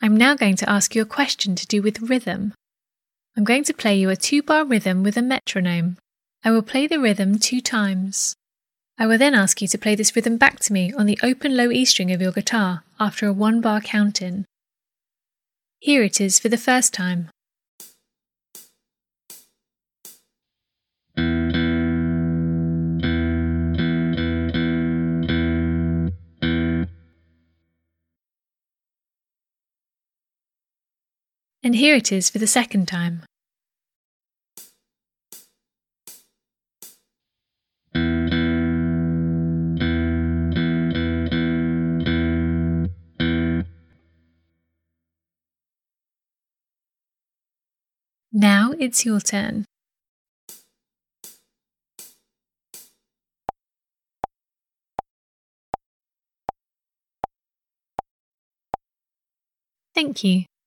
I'm now going to ask you a question to do with rhythm. I'm going to play you a 2-bar rhythm with a metronome. I will play the rhythm 2 times. I will then ask you to play this rhythm back to me on the open low E string of your guitar after a 1-bar count-in. Here it is for the first time. And here it is for the second time. Now it's your turn. Thank you.